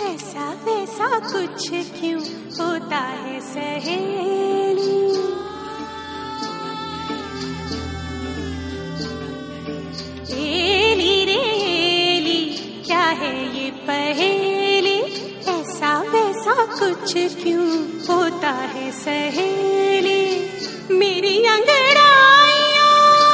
ऐसा वैसा कुछ क्यों होता है सहेली। एली रे एली क्या है ये पहेली, ऐसा वैसा कुछ क्यों होता है सहेली। मेरी अंगड़ाइयाँ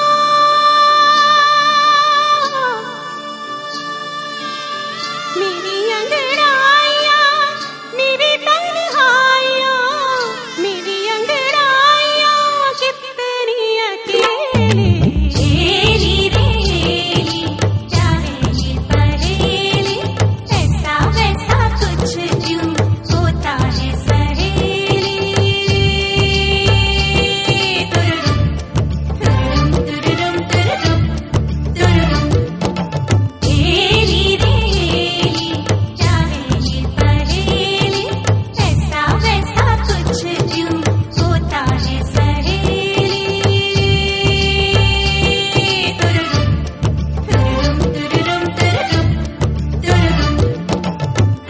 मेरी अंगड़ाइयाँ मेरी तन्हाइयाँ, मेरी अंगड़ाइयाँ कितनी अकेली। एली रे एली क्या है ये पहेली, ऐसा वैसा कुछ क्यों होता है सहेली। तुरुरुम तुरुरुम तुरुरुम तुरुरुम। एली रे एली क्या है ये पहेली, ऐसा वैसा कुछ क्यों होता है सहेली। तुरुरुम तुरुरुम तुरुरुम तुरुरुम।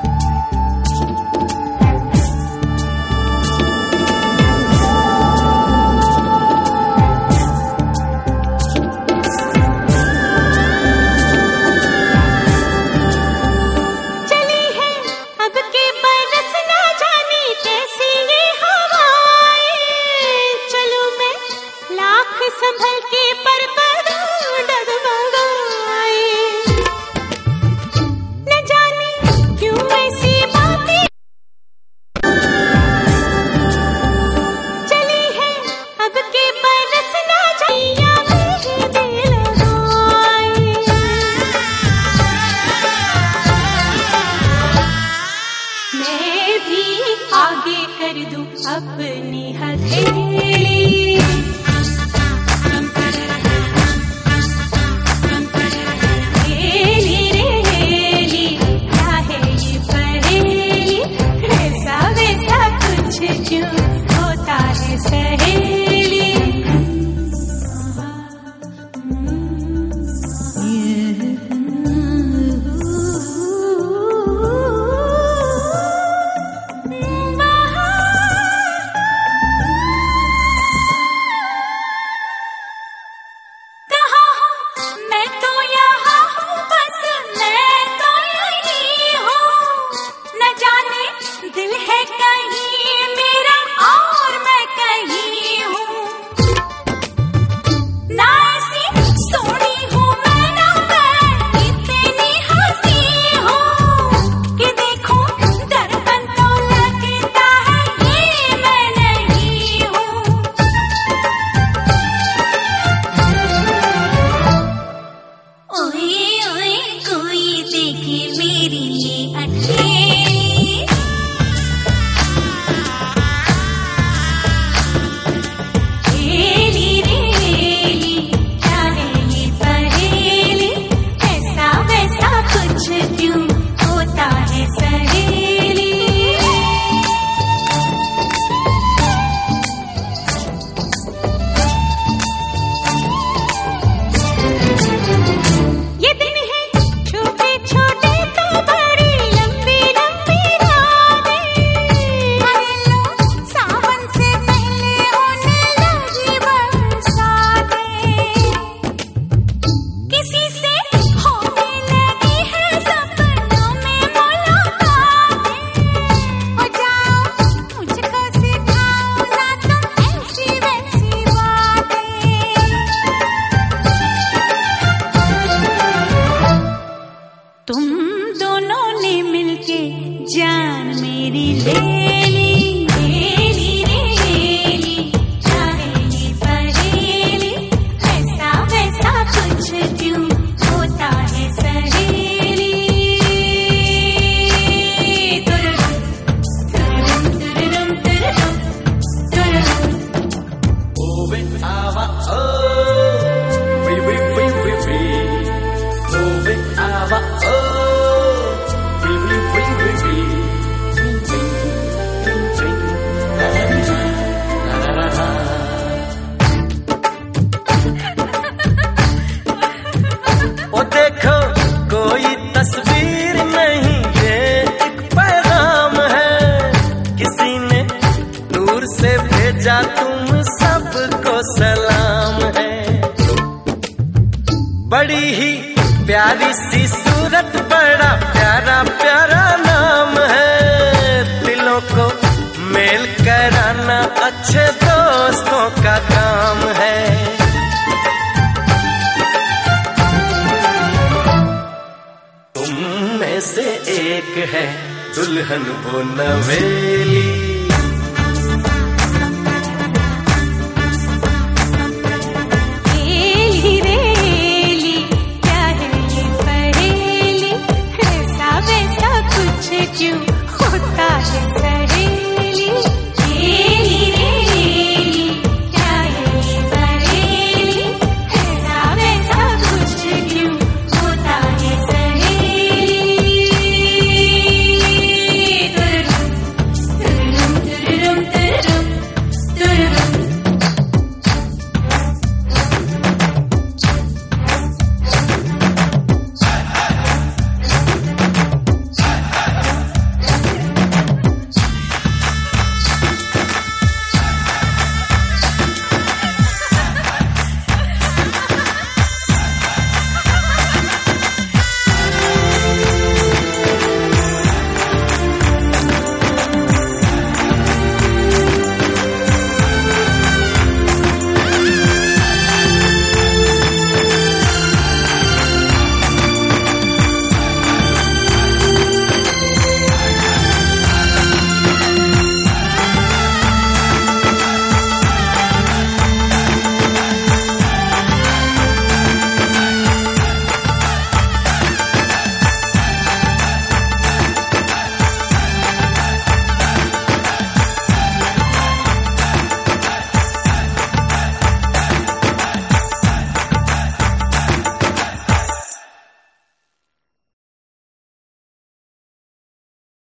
चली है अब के बरस ना जाने कैसी ये हवाएं, चलूं मैं लाख संभल के पर करूं डगमगाए। न जाने क्यों ऐसी बातें चली है अब के बरस ना जाइया मेरे दिल लगाए। मैं भी आगे कर दूं अपनी हथेली। एली रे एली क्या है ये पहेली, ऐसा वैसा कुछ क्यों होता है सहेली। कहाँ हूँ मैं तो यहाँ हूँ, बस मैं तो यही हूँ। न जाने दिल है कहीं मेरा और मैं कहीं हूँ। ना ऐसी सोनी हूँ मैं, ना मैं इतनी हंसी हूँ कि देखूं दर्पण तो लगता है ये मैं नहीं हूँ। ओए ओए कोई देखे मेरी ये अकेली। एली रे एली क्या है ये पहेली, ऐसा वैसा कुछ क्यों होता है सहेली। ये दिन है छोटे छोटे तो बड़ी लंबी लंबी रातें। अरे लो सावन से पहले होने लगी बरसातें। किसी से होने लगी है सपनों में मुलाकातें। हो जाओ मुझको सिखाओ ना तुम ऐसी वैसी बातें। तुम दोनों ने मिलके जान मेरी ले ली। एली रे एली क्या है ये पहेली, ऐसा वैसा कुछ क्यों होता है सहेली। तुरुरुम तुरुरुम तुरुरुम तुरुरुम। Move it, Ava, oh. Wee, wee, wee, wee, wee. Move it, Ava, oh. Wee, wee, wee, wee, wee. Wee, wee. प्यारी सी सूरत, बड़ा प्यारा प्यारा नाम है। दिलों को मेल कराना अच्छे दोस्तों का काम है। तुम में से एक है दुल्हन वो नवेली,